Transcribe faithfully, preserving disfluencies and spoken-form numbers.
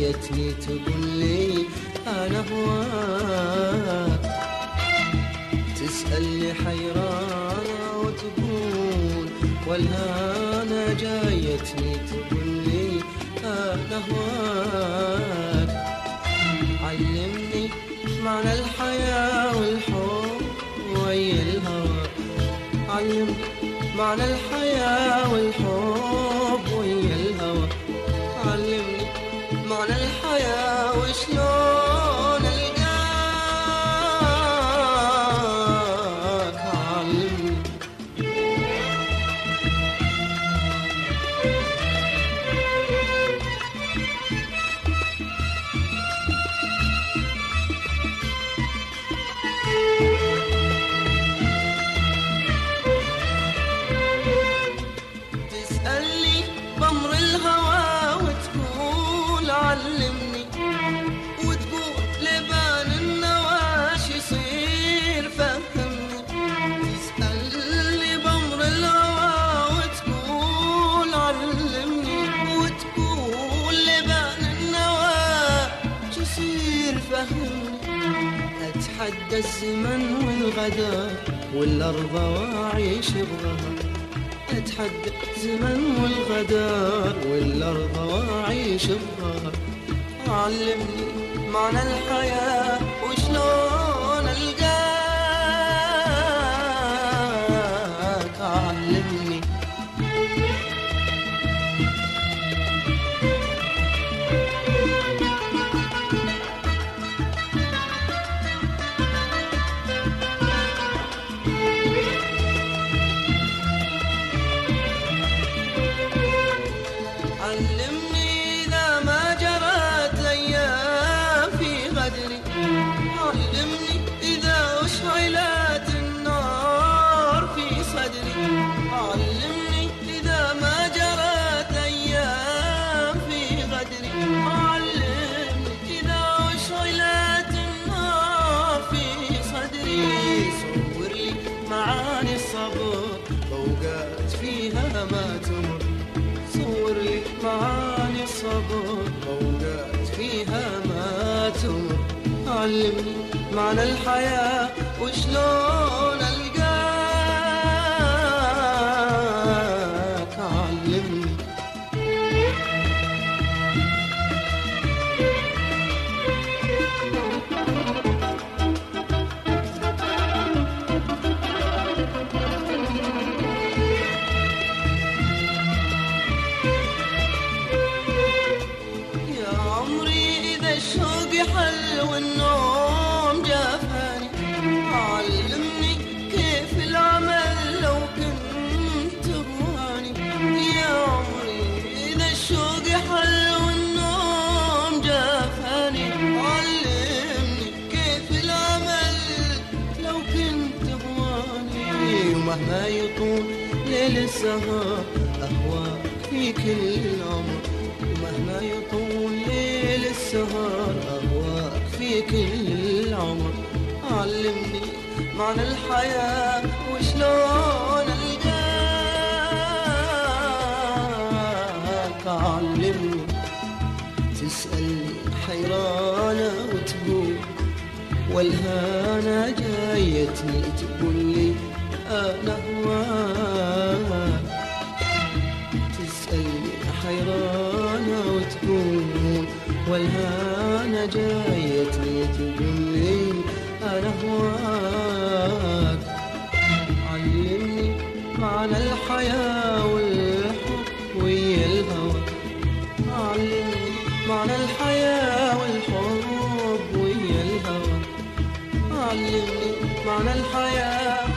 جايتني تقول لي أنا هواك، تسألني حيرانة وتقول والهانة جايتني تقول لي أنا هواك. علمني معنى الحياة والحب ويا الهوى، علمني معنى الحياة والحب ويا الهوى، علمني معنى الحياة وشلون ألقاك. علمني تسألني بأمر الهوى وتقول علمني، وتقول لبان النواش يصير فهمني. تسألني بأمر الهوى وتقول علمني، وتقول لبان النواش يصير فهمني. أتحدى الزمن والغدر والأرض وأعيش بغها، أتحدى الزمن والغدر والأرض وأعيش بها. علمني معنى الحياة وشلون ألقاك. علمني علمني إذا ما جرت الأيام في غدري، علمني إذا أشعلت النار في صدري، علمني إذا ما جرت الأيام في غدري، علمني إذا أشعلت النار في صدري. صور لي معاني الصبر أوقات فيها ما تمر، صور لي معاني الصبر أوقات فيها ما تمر. علمني معنى الحياة وشلون ألقاك. علمني الشوق حل والنوم جافاني، علمني كيف العمل لو كنت تهواني. يا عمري إذا الشوق حل والنوم جافاني، علمني كيف العمل لو كنت تهواني. ومهما يطول ليل السهر أهواك في كل العمر، ومهما يطول ليل السهر أهواك في كل العمر. علمني معنى الحياة وشلون ألقاك. علمني تسألني حيرانة وتقول والهانة جايتني تقول لي أنا هواك. تسألني حيرانة وتقول والهانة جايتني تقول لي أنا هواك. علمني معنى الحياة والحب ويا الهوى، علمني معنى الحياة والحب ويا الهوى، علمني معنى الحياة